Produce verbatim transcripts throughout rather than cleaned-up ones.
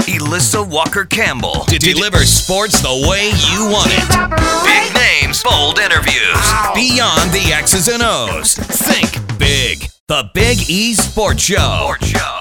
Elissa Walker-Campbell to deliver sports the way you want it. Big names, bold interviews, beyond the X's and O's. Think big. The Big E Sports Show.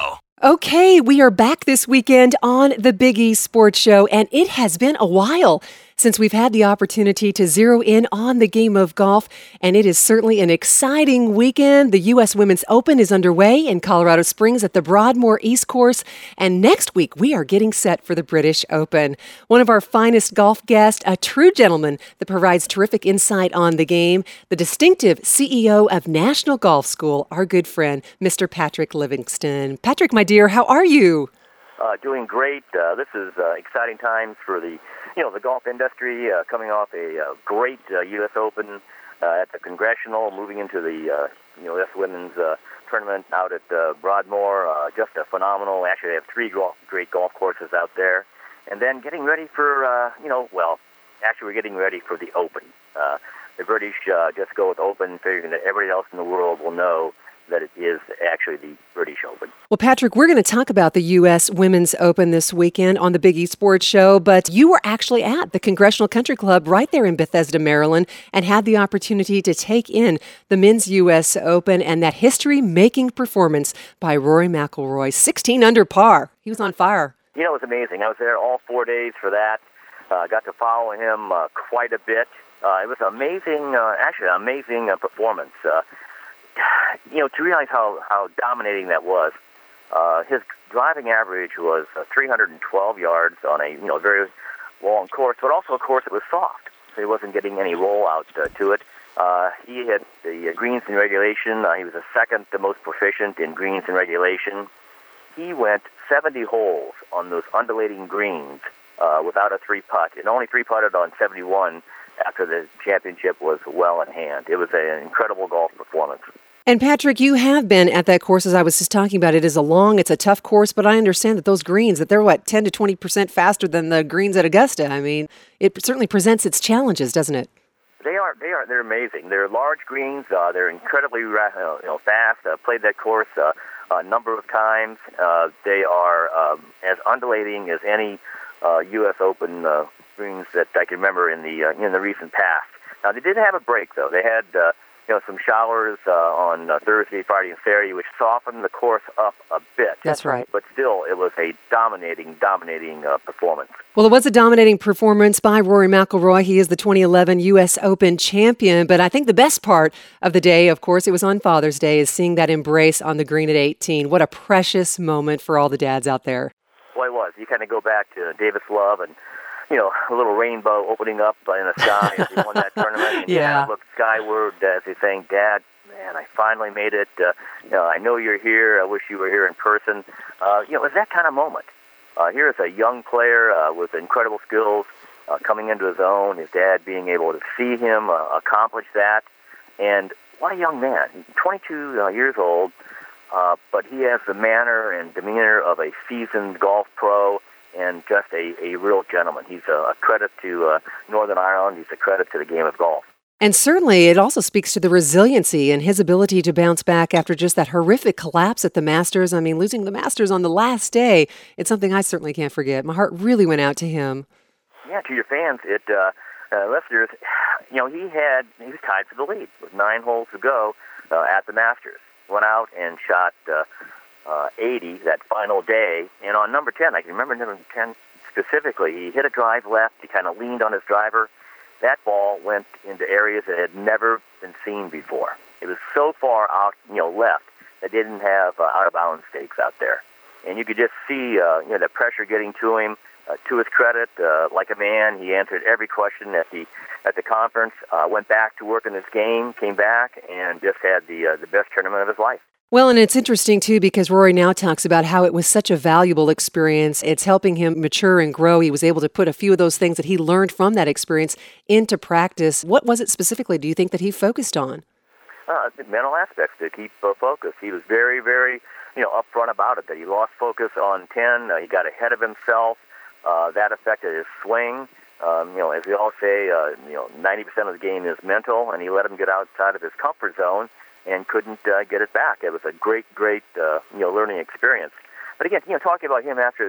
Okay, we are back this weekend on the Big E Sports Show, and it has been a while since we've had the opportunity to zero in on the game of golf, and it is certainly an exciting weekend. The U S Women's Open is underway in Colorado Springs at the Broadmoor East Course, and next week we are getting set for the British Open. One of our finest golf guests, a true gentleman that provides terrific insight on the game, the distinctive C E O of National Golf School, our good friend, Mister Patrick Livingston. Patrick, my dear, how are you? Uh, doing great. Uh, this is uh, exciting times for the, you know, the golf industry. Uh, coming off a uh, great uh, U S Open uh, at the Congressional, moving into the, uh, you know, U S Women's uh, tournament out at uh, Broadmoor. Uh, just a phenomenal. Actually, they have three golf, great golf courses out there, and then getting ready for, uh, you know, well, actually we're getting ready for the Open. Uh, the British uh, just go with Open, figuring that everybody else in the world will know that it is actually the British Open. Well, Patrick, we're going to talk about the U S Women's Open this weekend on the Big E Sports Show, but you were actually at the Congressional Country Club right there in Bethesda, Maryland, and had the opportunity to take in the Men's U S Open and that history-making performance by Rory McIlroy, sixteen under par. He was on fire. You know, it was amazing. I was there all four days for that. I uh, got to follow him uh, quite a bit. Uh, it was amazing, uh, actually an amazing uh, performance. Uh, You know, to realize how, how dominating that was, uh, his driving average was uh, three hundred twelve yards on a, you know, very long course, but also a course that was soft, so he wasn't getting any rollout uh, to it. Uh, he had the uh, greens in regulation. Uh, he was the second the most proficient in greens in regulation. He went seventy holes on those undulating greens uh, without a three-putt, and only three-putted on seventy-one after the championship was well in hand. It was an incredible golf performance. And Patrick, you have been at that course, as I was just talking about. It is a long, it's a tough course, but I understand that those greens, that they're, what, ten to twenty percent faster than the greens at Augusta. I mean, it certainly presents its challenges, doesn't it? They are, they are, they're amazing. They're large greens. Uh, they're incredibly, uh, you know, fast. Uh, played that course uh, a number of times. Uh, they are um, as undulating as any uh, U S Open uh, greens that I can remember in the uh, in the recent past. Now they did have a break though. They had uh, you know some showers uh, on uh, Thursday, Friday, and Saturday, which softened the course up a bit. That's right. But still, it was a dominating, dominating uh, performance. Well, it was a dominating performance by Rory McIlroy. He is the twenty eleven U S Open champion. But I think the best part of the day, of course, it was on Father's Day, is seeing that embrace on the green at eighteen. What a precious moment for all the dads out there. Boy, it was. You kind of go back to Davis Love and, you know, a little rainbow opening up in the sky as he won that tournament. And yeah. Dad looked skyward as he's saying, Dad, man, I finally made it. Uh, you know, I know you're here. I wish you were here in person. Uh, you know, it was that kind of moment. Uh, here's a young player uh, with incredible skills uh, coming into his own, his dad being able to see him uh, accomplish that. And what a young man. He's twenty-two uh, years old, uh, but he has the manner and demeanor of a seasoned golf pro, and just a, a real gentleman. He's a, a credit to uh, Northern Ireland. He's a credit to the game of golf. And certainly it also speaks to the resiliency and his ability to bounce back after just that horrific collapse at the Masters. I mean, losing the Masters on the last day, it's something I certainly can't forget. My heart really went out to him. Yeah, to your fans, it, uh, uh, listeners, you know, he had, he was tied for the lead with nine holes to go uh, at the Masters. Went out and shot uh, Uh, eighty that final day, and on number ten, I can remember number ten specifically, he hit a drive left, he kind of leaned on his driver. That ball went into areas that had never been seen before. It was so far out, you know, left, that they didn't have uh, out-of-bounds stakes out there. And you could just see, uh, you know, the pressure getting to him. Uh, to his credit, uh, like a man, he answered every question at the at the conference, uh, went back to work in his game, came back, and just had the uh, the best tournament of his life. Well, and it's interesting, too, because Rory now talks about how it was such a valuable experience. It's helping him mature and grow. He was able to put a few of those things that he learned from that experience into practice. What was it specifically, do you think, that he focused on? Uh, the mental aspects to keep uh, focus. He was very, very, you know, upfront about it, that he lost focus on ten. Uh, he got ahead of himself. Uh, that affected his swing. Um, you know, as we all say, uh, you know, ninety percent of the game is mental, and he let him get outside of his comfort zone and couldn't uh, get it back. It was a great, great, uh, you know, learning experience. But again, you know, talking about him after the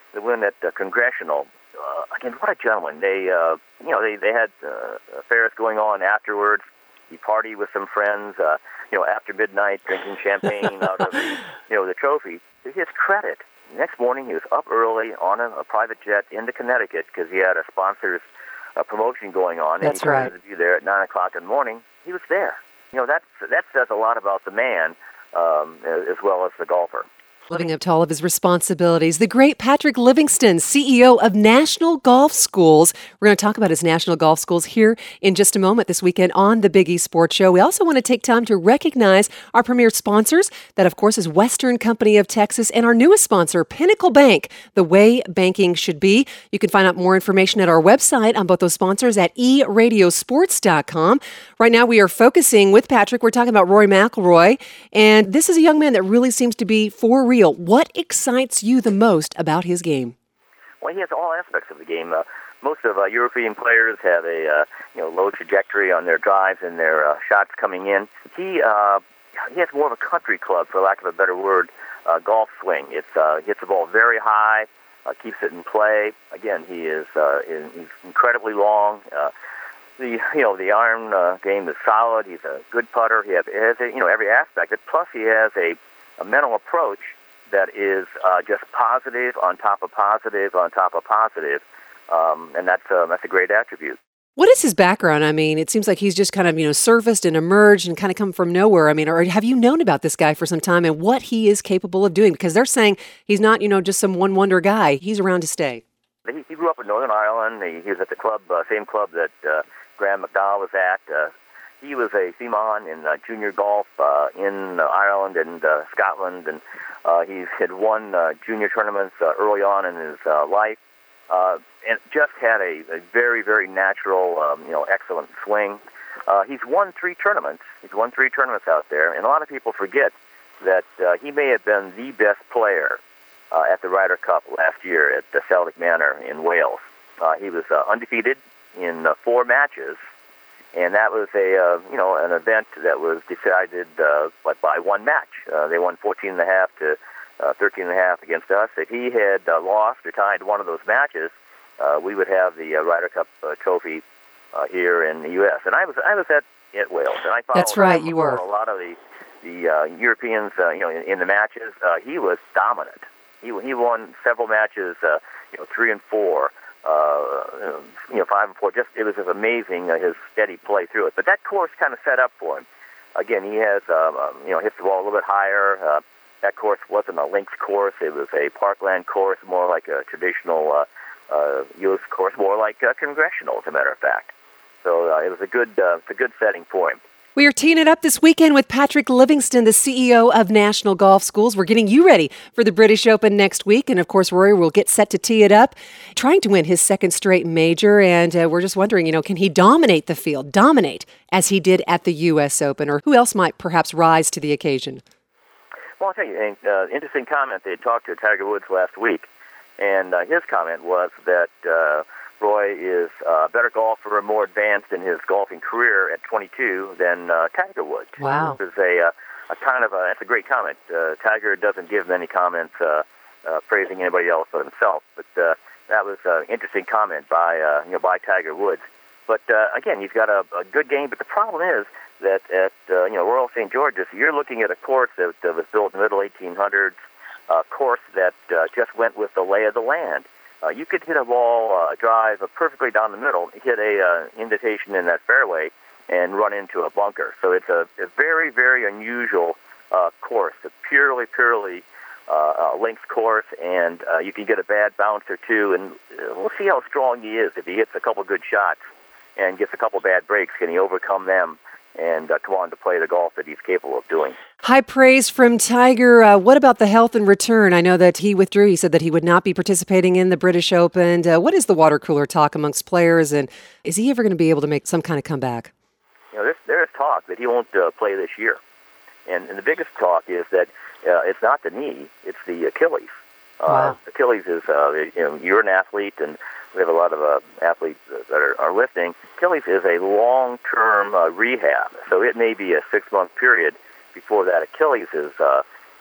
the win at uh, Congressional. Uh, again, what a gentleman. They, uh, you know, they they had uh, affairs going on afterwards. He partied with some friends, uh, you know, after midnight, drinking champagne out of the, you know, the trophy. To his credit, the next morning he was up early on a, a private jet into Connecticut because he had a sponsor's uh, promotion going on. That's and he right. wanted to be there at nine o'clock in the morning. He was there. You know, that's, that says a lot about the man um, as well as the golfer. Living up to all of his responsibilities, the great Patrick Livingston, C E O of National Golf Schools. We're going to talk about his National Golf Schools here in just a moment this weekend on the Big East Sports Show. We also want to take time to recognize our premier sponsors. That, of course, is Western Company of Texas and our newest sponsor, Pinnacle Bank, the way banking should be. You can find out more information at our website on both those sponsors at e radio sports dot com. Right now, we are focusing with Patrick. We're talking about Rory McIlroy, and this is a young man that really seems to be for real. What excites you the most about his game? Well, he has all aspects of the game. Uh, most of uh, European players have a uh, you know low trajectory on their drives and their uh, shots coming in. He uh, he has more of a country club, for lack of a better word, uh, golf swing. It's uh, hits the ball very high, uh, keeps it in play. Again, he is uh, in, he's incredibly long. Uh, the you know the iron uh, game is solid. He's a good putter. He has, he has a, you know every aspect. But plus, he has a, a mental approach that is uh, just positive on top of positive on top of positive, um, and that's uh, that's a great attribute. What is his background? I mean, it seems like he's just kind of, you know, surfaced and emerged and kind of come from nowhere. I mean, or have you known about this guy for some time and what he is capable of doing? Because they're saying he's not, you know, just some one-wonder guy. He's around to stay. He, he grew up in Northern Ireland. He, he was at the club, uh, same club that uh, Graham McDowell was at. Uh, he was a Seaman in uh, junior golf uh, in uh, Ireland and uh, Scotland, and uh, he had won uh, junior tournaments uh, early on in his uh, life, uh, and just had a, a very, very natural, um, you know, excellent swing. Uh, he's won three tournaments. He's won three tournaments out there, and a lot of people forget that uh, he may have been the best player uh, at the Ryder Cup last year at the Celtic Manor in Wales. Uh, he was uh, undefeated in uh, four matches. And that was a uh, you know an event that was decided uh, by one match. Uh, they won fourteen and a half to uh, thirteen and a half against us. If he had uh, lost or tied one of those matches, uh, we would have the uh, Ryder Cup uh, trophy uh, here in the U S And I was I was at, at Wales, and I followed That's right, you were. a lot of the the uh, Europeans uh, you know in, in the matches. Uh, he was dominant. He he won several matches, uh, you know three and four. Uh, you know, five and four. Just it was just amazing uh, his steady play through it. But that course kind of set up for him. Again, he has um, um, you know hits the ball a little bit higher. Uh, that course wasn't a links course; it was a parkland course, more like a traditional uh, uh, U S course, more like uh, Congressional, as a matter of fact. So uh, it was a good, uh, it's a good setting for him. We are teeing it up this weekend with Patrick Livingston, the C E O of National Golf Schools. We're getting you ready for the British Open next week. And, of course, Rory will get set to tee it up, trying to win his second straight major. And uh, we're just wondering, you know, can he dominate the field, dominate as he did at the U S Open? Or who else might perhaps rise to the occasion? Well, I'll tell you, an uh, interesting comment. They had talked to Tiger Woods last week. And uh, his comment was that uh, Roy is uh, a better golfer and more advanced in his golfing career at twenty-two than uh, Tiger Woods. Wow. It was a, uh, a kind of a, that's a great comment. Uh, Tiger doesn't give many comments uh, uh, praising anybody else but himself, but uh, that was an interesting comment by, uh, you know, by Tiger Woods. But uh, again, he's got a, a good game, but the problem is that at, uh, you know, Royal Saint George's, you're looking at a course that, that was built in the middle eighteen hundreds, a course that uh, just went with the lay of the land. Uh, you could hit a ball, uh, drive uh, perfectly down the middle, hit a uh, invitation in that fairway, and run into a bunker. So it's a, a very, very unusual uh, course, a purely, purely uh, uh, links course, and uh, you can get a bad bounce or two, and uh, we'll see how strong he is. If he hits a couple good shots and gets a couple bad breaks, can he overcome them and uh, come on to play the golf that he's capable of doing? High praise from Tiger. Uh, what about the health and return? I know that he withdrew. He said that he would not be participating in the British Open. Uh, what is the water cooler talk amongst players, and is he ever going to be able to make some kind of comeback? You know, there's, there's talk that he won't uh, play this year. And, and the biggest talk is that uh, it's not the knee, it's the Achilles. Uh, wow. Achilles is, uh, you know, you're an athlete, and we have a lot of uh, athletes that are, are lifting. Achilles is a long-term uh, rehab, so it may be a six-month period before that Achilles is uh,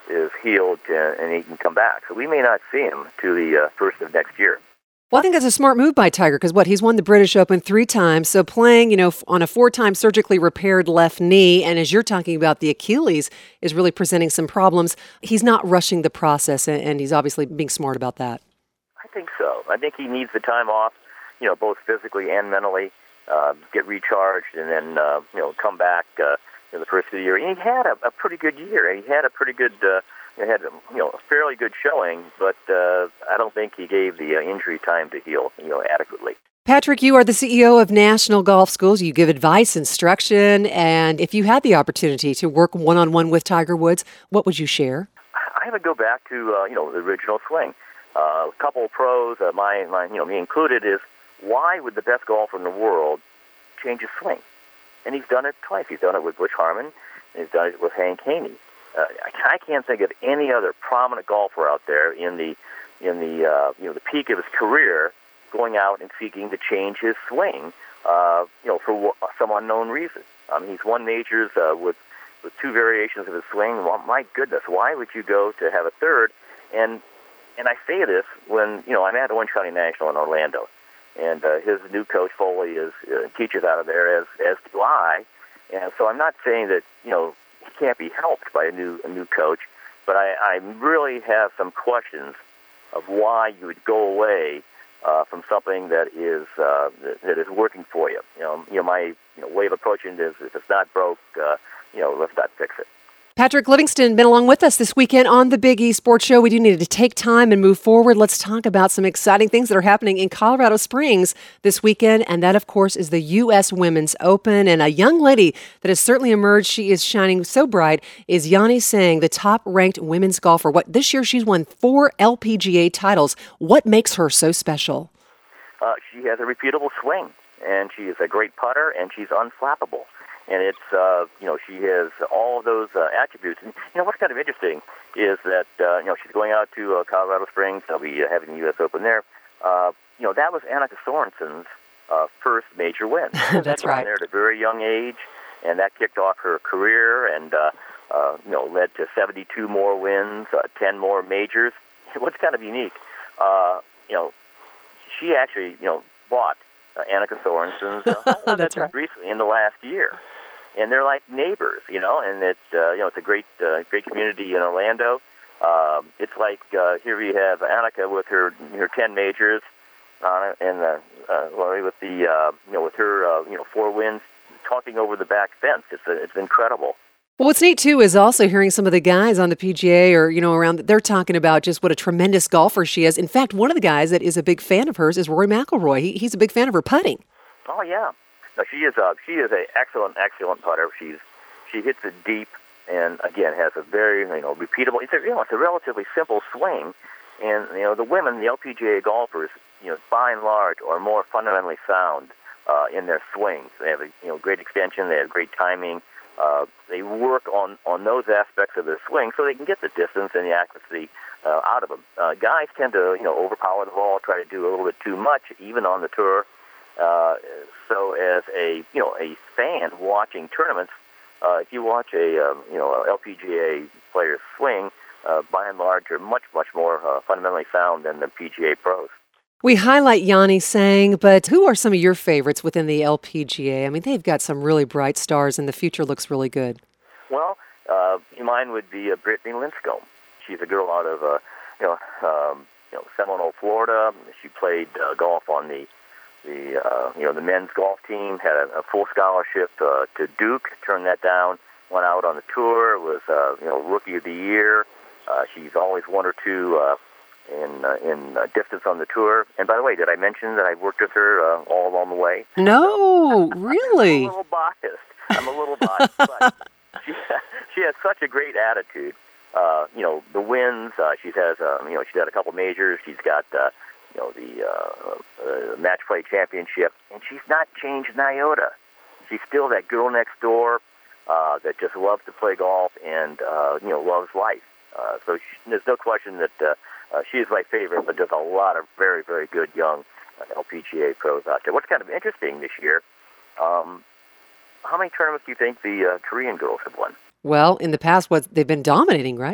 is healed and, and he can come back. So we may not see him to the uh, first of next year. Well, I think that's a smart move by Tiger because, what, he's won the British Open three times. So playing, you know, on a four-time surgically repaired left knee, and as you're talking about, the Achilles is really presenting some problems. He's not rushing the process, and he's obviously being smart about that. I think so. I think he needs the time off, you know, both physically and mentally, uh, get recharged, and then, uh, you know, come back uh, in the first of the year. And he had a, a pretty good year. He had a pretty good uh, He had, you know, a fairly good showing, but uh, I don't think he gave the uh, injury time to heal, you know, adequately. Patrick, you are the C E O of National Golf Schools. You give advice, instruction, and if you had the opportunity to work one-on-one with Tiger Woods, what would you share? I would go back to, uh, you know, the original swing. Uh, a couple of pros, uh, my, my, you know, me included, is why would the best golfer in the world change his swing? And he's done it twice. He's done it with Butch Harmon, and he's done it with Hank Haney. Uh, I can't think of any other prominent golfer out there in the in the uh, you know the peak of his career going out and seeking to change his swing, uh, you know, for some unknown reason. Um, he's won majors uh, with with two variations of his swing. Well, my goodness, why would you go to have a third? And and I say this when you know I'm at Orange County National in Orlando, and uh, his new coach Foley is uh, teaches out of there, as as do I. And so I'm not saying that you know. Can't be helped by a new a new coach, but I, I really have some questions of why you would go away uh, from something that is uh, that, that is working for you. You know, you know my you know, way of approaching it is if it's not broke, uh, you know, let's not fix it. Patrick Livingston been along with us this weekend on the Big E Sports Show. We do need to take time and move forward. Let's talk about some exciting things that are happening in Colorado Springs this weekend, and that, of course, is the U S Women's Open. And a young lady that has certainly emerged, she is shining so bright, is Yani Tseng, the top-ranked women's golfer. What this year she's won four L P G A titles. What makes her so special? Uh, she has a repeatable swing, and she is a great putter, and she's unflappable. And it's, uh, you know, she has all of those uh, attributes. And, you know, what's kind of interesting is that, uh, you know, she's going out to uh, Colorado Springs. They'll be uh, having the U S Open there. Uh, you know, that was Annika Sorensen's uh, first major win. That's right. There at a very young age, and that kicked off her career and, uh, uh, you know, led to seventy-two more wins, uh, ten more majors. What's kind of unique, uh, you know, she actually, you know, bought uh, Annika Sorensen's uh, home That's right. recently in the last year. And they're like neighbors, you know, and it's uh, you know it's a great uh, great community in Orlando. Um, it's like uh, here we have Annika with her her ten majors, uh, and uh, uh, Lori with the uh, you know with her uh, you know four wins, talking over the back fence. It's uh, it's incredible. Well, what's neat, too, is also hearing some of the guys on the P G A or, you know, around, they're talking about just what a tremendous golfer she is. In fact, one of the guys that is a big fan of hers is Rory McIlroy. He, he's a big fan of her putting. Oh, yeah. No, she is a she is an excellent, excellent putter. She's she hits it deep, and again has a very you know repeatable. It's a you know it's a relatively simple swing, and you know the women, the L P G A golfers, you know by and large are more fundamentally sound uh, in their swings. They have a you know great extension. They have great timing. Uh, they work on, on those aspects of their swing so they can get the distance and the accuracy uh, out of them. Uh, guys tend to you know overpower the ball, try to do a little bit too much, even on the tour. Uh, so as a you know a fan watching tournaments, uh, if you watch a um, you know a L P G A player's swing, uh, by and large are much much more uh, fundamentally sound than the P G A pros. We highlight Yani Tseng, but who are some of your favorites within the L P G A? I mean, they've got some really bright stars, and the future looks really good. Well, uh, mine would be uh, Brittany Lincecum. She's a girl out of uh, you know um, you know Seminole, Florida. She played uh, golf on the The uh, you know the men's golf team, had a, a full scholarship uh, to Duke. Turned that down. Went out on the tour. Was uh, you know rookie of the year. Uh, she's always one or two uh, in uh, in uh, distance on the tour. And by the way, did I mention that I worked with her uh, all along the way? No, really. I'm a little biased. I'm a little biased, but she she has such a great attitude. Uh, you know the wins. Uh, she has uh, you know she's had a couple majors. She's got. Uh, you know, the uh, uh, match play championship, and she's not changed an iota. She's still that girl next door uh, that just loves to play golf and, uh, you know, loves life. Uh, so she, there's no question that uh, uh, she is my favorite, but there's a lot of very, very good young uh, L P G A pros out there. What's kind of interesting this year, um, how many tournaments do you think the uh, Korean girls have won? Well, in the past, what they've been dominating, right?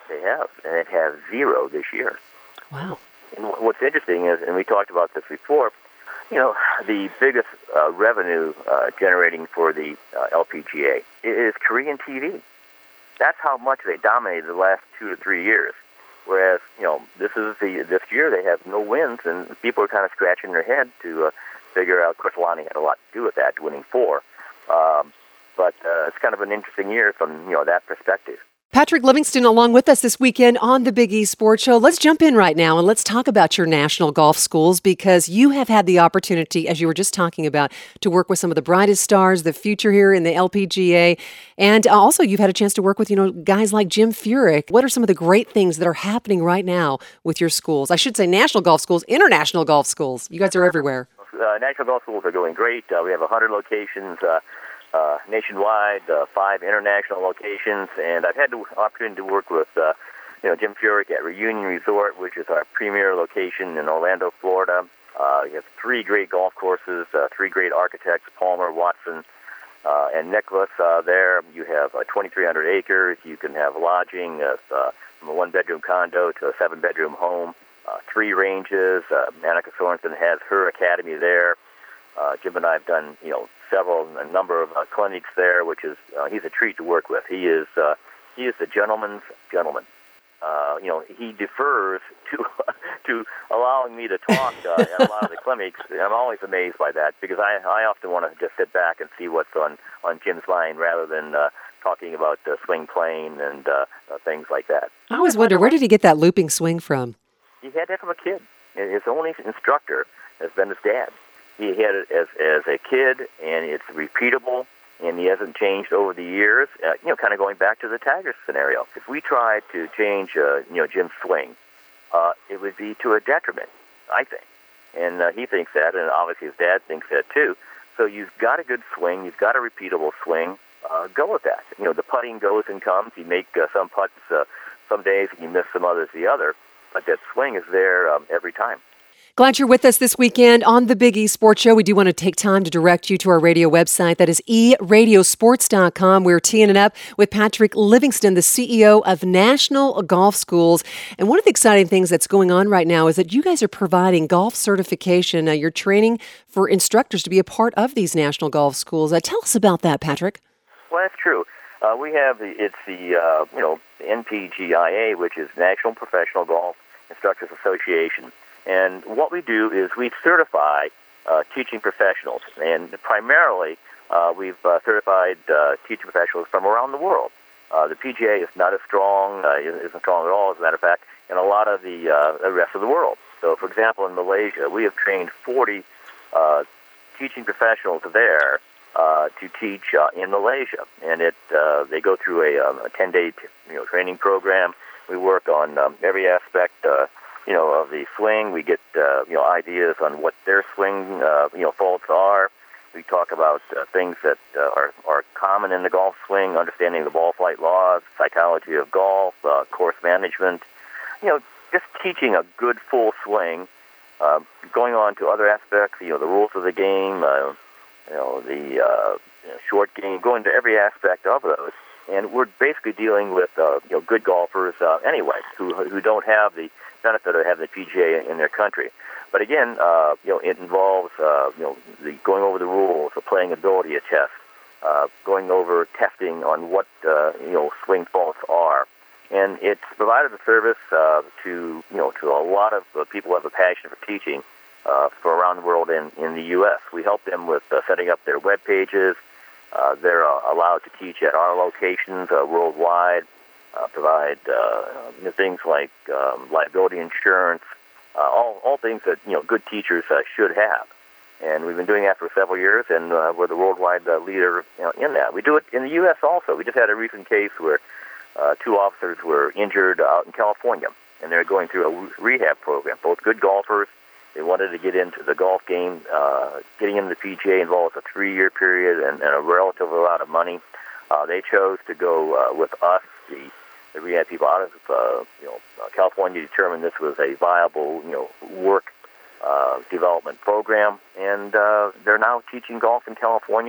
They have, and it has zero this year. Wow. And what's interesting is, and we talked about this before, you know, the biggest uh, revenue uh, generating for the uh, L P G A is Korean T V. That's how much they dominated the last two to three years. Whereas, you know, this is the this year they have no wins, and people are kind of scratching their head to uh, figure out. Of course, Lonnie had a lot to do with that, winning four. Um, but uh, it's kind of an interesting year from, you know, that perspective. Patrick Livingston along with us this weekend on the Big East Sports Show. Let's jump in right now and let's talk about your national golf schools, because you have had the opportunity, as you were just talking about, to work with some of the brightest stars, the future here in the L P G A. And also you've had a chance to work with, you know, guys like Jim Furyk. What are some of the great things that are happening right now with your schools? I should say national golf schools, international golf schools. You guys are everywhere. Uh, national golf schools are going great. Uh, we have one hundred locations uh, uh, nationwide, uh, five international locations, and I've had the opportunity to work with uh, you know, Jim Furyk at Reunion Resort, which is our premier location in Orlando, Florida. Uh, we have three great golf courses, uh, three great architects, Palmer, Watson, uh, and Nicholas. Uh, there you have uh, twenty-three hundred acres. You can have lodging uh, uh, from a one-bedroom condo to a seven-bedroom home. Uh, three ranges. Uh, Annika Sorensen has her academy there. Uh, Jim and I have done, you know, several, a number of uh, clinics there, which is, uh, he's a treat to work with. He is, uh, he is the gentleman's gentleman. Uh, you know, he defers to to allowing me to talk uh, at a lot of the clinics. I'm always amazed by that, because I I often want to just sit back and see what's on, on Jim's mind rather than uh, talking about uh, swing playing and uh, uh, things like that. I always wonder, where did he get that looping swing from? He had that from a kid. His only instructor has been his dad. He had it as as a kid, and it's repeatable, and he hasn't changed over the years. Uh, you know, kind of going back to the Tigers scenario. If we tried to change, uh, you know, Jim's swing, uh, it would be to a detriment, I think. And uh, he thinks that, and obviously his dad thinks that too. So you've got a good swing, you've got a repeatable swing. Uh, go with that. You know, the putting goes and comes. You make uh, some putts uh, some days, and you miss some others the other. But that swing is there um, every time. Glad you're with us this weekend on the Big East Sports Show. We do want to take time to direct you to our radio website. That is e radio sports dot com. We're teeing it up with Patrick Livingston, the C E O of National Golf Schools. And one of the exciting things that's going on right now is that you guys are providing golf certification. Uh, you're training for instructors to be a part of these national golf schools. Uh, tell us about that, Patrick. Well, that's true. Uh, we have the, it's the, uh, you know, N P G I A, which is National Professional Golf Instructors Association. And what we do is we certify uh, teaching professionals, and primarily uh, we've uh, certified uh, teaching professionals from around the world. Uh, the P G A is not as strong, uh, isn't strong at all, as a matter of fact, in a lot of the, uh, the rest of the world. So, for example, in Malaysia, we have trained forty uh, teaching professionals there uh, to teach uh, in Malaysia, and it uh, they go through a, um, a ten-day t- you know training program. We work on um, every aspect. Uh, You know, of the swing. We get, uh, you know, ideas on what their swing, uh, you know, faults are. We talk about uh, things that uh, are, are common in the golf swing, understanding the ball flight laws, psychology of golf, uh, course management. You know, just teaching a good full swing, uh, going on to other aspects, you know, the rules of the game, uh, you know, the uh, short game, going to every aspect of those. And we're basically dealing with, uh, you know, good golfers uh, anyway, who who don't have the benefit of having the P G A in their country. But again, uh, you know, it involves, uh, you know, the going over the rules, the playing ability test, uh, going over testing on what, uh, you know, swing faults are. And it's provided a service uh, to, you know, to a lot of uh, people who have a passion for teaching uh, for around the world in, in the U S We help them with uh, setting up their web pages. Uh, they're uh, allowed to teach at our locations uh, worldwide, uh, provide uh, you know, things like um, liability insurance, uh, all all things that you know good teachers uh, should have. And we've been doing that for several years, and uh, we're the worldwide uh, leader you know, in that. We do it in the U S also. We just had a recent case where uh, two officers were injured out in California, and they're going through a rehab program. Both good golfers. They wanted to get into the golf game. Uh, getting into the P G A involves a three-year period and, and a relative amount of money. Uh, they chose to go uh, with us. The, the rehab people out of uh, you know California determined this was a viable you know work uh, development program, and uh, they're now teaching golf in California.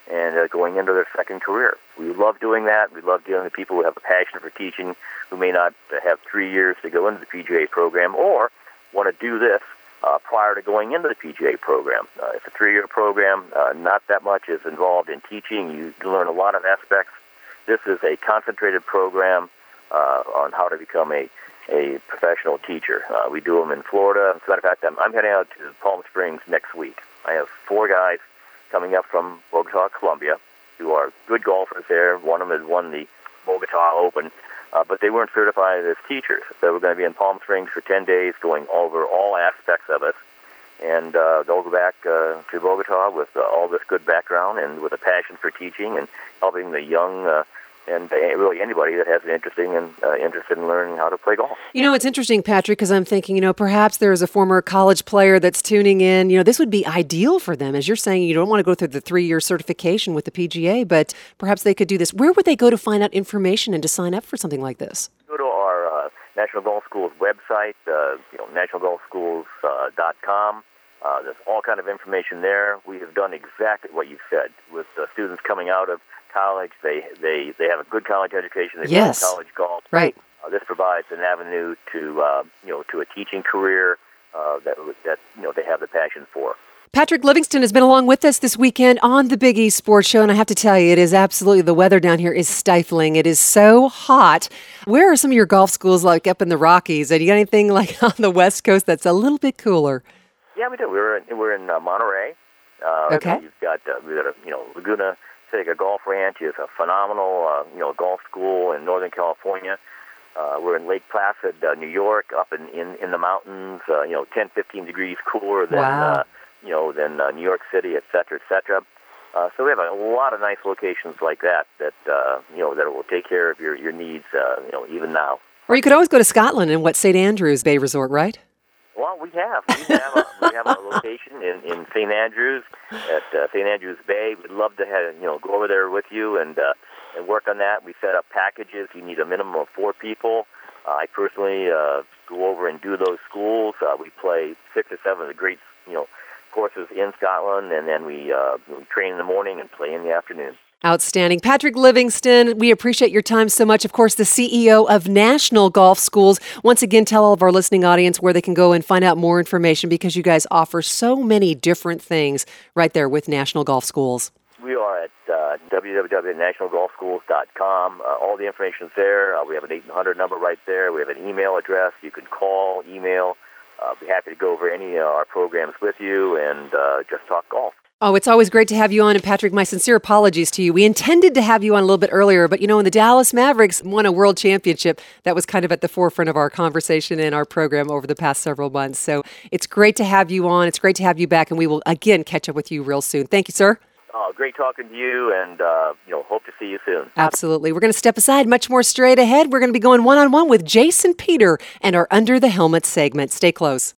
and uh, going into their second career. We love doing that. We love dealing with people who have a passion for teaching, who may not have three years to go into the P G A program, or want to do this uh, prior to going into the P G A program. Uh, it's a three-year program. Uh, not that much is involved in teaching. You, you learn a lot of aspects. This is a concentrated program uh, on how to become a, a professional teacher. Uh, we do them in Florida. As a matter of fact, I'm, I'm heading out to Palm Springs next week. I have four guys coming up from Bogota, Colombia, who are good golfers there. One of them has won the Bogota Open, uh, but they weren't certified as teachers. So we're going to be in Palm Springs for ten days going over all aspects of it, and uh, they'll go back uh, to Bogota with uh, all this good background and with a passion for teaching and helping the young uh, and uh, really anybody that has an interest in, uh, interested in learning how to play golf. You know, it's interesting, Patrick, because I'm thinking, you know, perhaps there's a former college player that's tuning in. You know, this would be ideal for them. As you're saying, you don't want to go through the three-year certification with the P G A, but perhaps they could do this. Where would they go to find out information and to sign up for something like this? Go to our uh, National Golf Schools website, uh, you know, national golf schools dot com. Uh, there's all kind of information there. We have done exactly what you've said with uh, students coming out of college. They they they have a good college education. They yes. play college golf. Right. Uh, this provides an avenue to uh, you know to a teaching career uh, that that you know they have the passion for. Patrick Livingston has been along with us this weekend on the Big East Sports Show, and I have to tell you, it is absolutely, the weather down here is stifling. It is so hot. Where are some of your golf schools, like up in the Rockies? And you got anything like on the West Coast that's a little bit cooler? Yeah, we do. We're in, we're in uh, Monterey. Uh, okay. You've got uh, we've got a you know Laguna Seca Golf Ranch is a phenomenal uh, you know golf school in Northern California. Uh, we're in Lake Placid, uh, New York, up in in, in the mountains. Uh, you know, ten, fifteen degrees cooler than wow. uh, you know than uh, New York City, et cetera, et cetera. Uh, so we have a lot of nice locations like that that uh, you know that will take care of your your needs. Uh, you know, even now. Or you could always go to Scotland and what Saint Andrews Bay Resort, right? Well, we have. We have a, we have a location in, in Saint Andrews, at uh, Saint Andrews Bay. We'd love to have, you know, go over there with you and uh, and work on that. We set up packages. You need a minimum of four people. Uh, I personally uh, go over and do those schools. Uh, we play six or seven of the great, you know, courses in Scotland, and then we, uh, we train in the morning and play in the afternoon. Outstanding. Patrick Livingston, we appreciate your time so much. Of course, the C E O of National Golf Schools. Once again, tell all of our listening audience where they can go and find out more information, because you guys offer so many different things right there with National Golf Schools. We are at uh, w w w dot national golf schools dot com. Uh, all the information is there. Uh, we have an eight hundred number right there. We have an email address. You can call, email. I'll uh, be happy to go over any of our programs with you and uh, just talk golf. Oh, it's always great to have you on. And Patrick, my sincere apologies to you. We intended to have you on a little bit earlier, but you know, when the Dallas Mavericks won a world championship, that was kind of at the forefront of our conversation and our program over the past several months. So it's great to have you on. It's great to have you back, and we will again catch up with you real soon. Thank you, sir. Oh, great talking to you, and uh, you know, hope to see you soon. Absolutely. We're going to step aside. Much more straight ahead. We're going to be going one-on-one with Jason Peter and our Under the Helmet segment. Stay close.